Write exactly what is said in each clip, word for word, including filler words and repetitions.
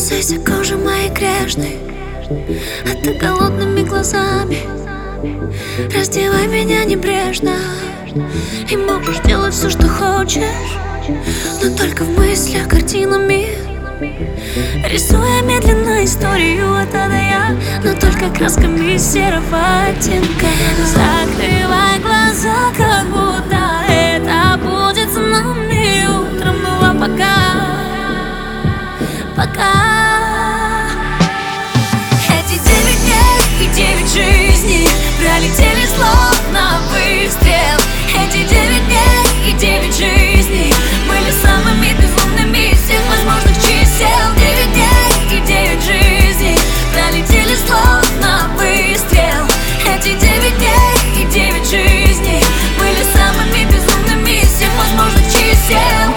Касайся кожи моей грешной, а ты голодными глазами раздевай меня небрежно. И можешь делать все, что хочешь, но только в мыслях картинами, рисуя медленно историю от А до Я, но только красками серого оттенка. Закрывай глаза, как будто это будет с нами утром. Ну а пока, пока эти девять дней и девять жизней пролетели словно выстрел. Эти девять дней и девять жизней были самыми безумными из всех возможных чисел. Девять дней и девять жизней пролетели словно выстрел. Эти девять дней и девять жизней были самыми безумными из всех возможных чисел.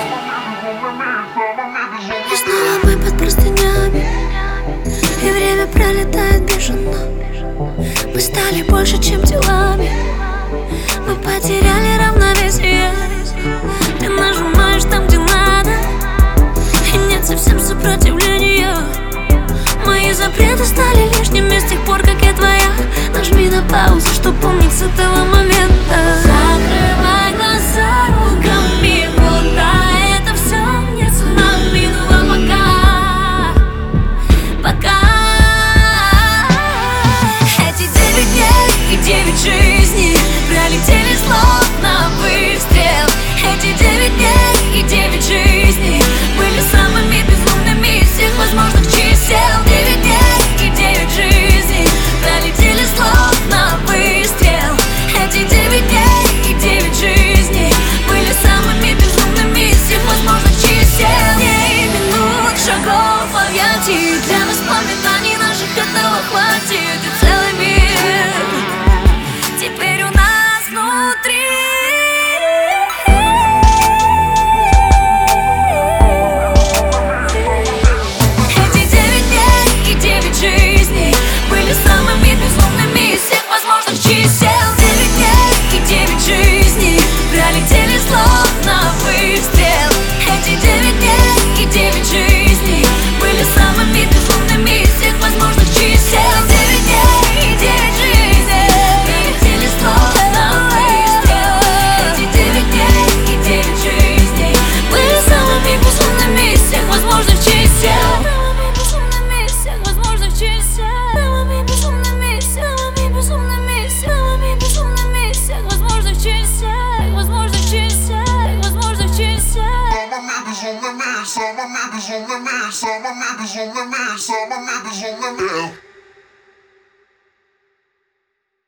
И снова мы под простынями, и время пролетает бешено. Мы стали больше, чем телами, мы потеряли равновесие. Ты нажимаешь там, где надо, и нет совсем сопротивления. Мои запреты стали лишними с тех пор, как я твоя. Нажми на паузу, чтоб помнить с этого момента. Закрывай глаза руками, будто это все не с нами. Ну а пока, пока эти девять дней и девять жизней пролетели словно выстрел. Эти девять дней и девять жизней были самыми безумными из всех возможных чисел. Девять дней и девять жизней пролетели словно выстрел. Эти девять дней и девять жизней были самыми безумными из всех возможных чисел. Дней, минут, шагов, объятий, для воспоминаний наших этого хватит. И целый мир теперь у нас внутри. Эти девять дней и девять жизней были самыми безумными из всех возможных чисел. Девять дней и девять жизней пролетели словно выстрел. Эти девять дней и девять жизней были самыми безумными из всех возможных чисел. Девять дней и девять жизней пролетели словно выстрел. Эти девять дней и девять жизней были самыми безумными из всех возможных чисел. Самыми безумными из всех возможных чисел. Самыми безумными из всех, самыми безумными из всех, самыми безумными из всех возможных чисел. Возможных чисел, возможных чисел. Самыми безумными, самыми безумными, самыми безумными, самыми безумными.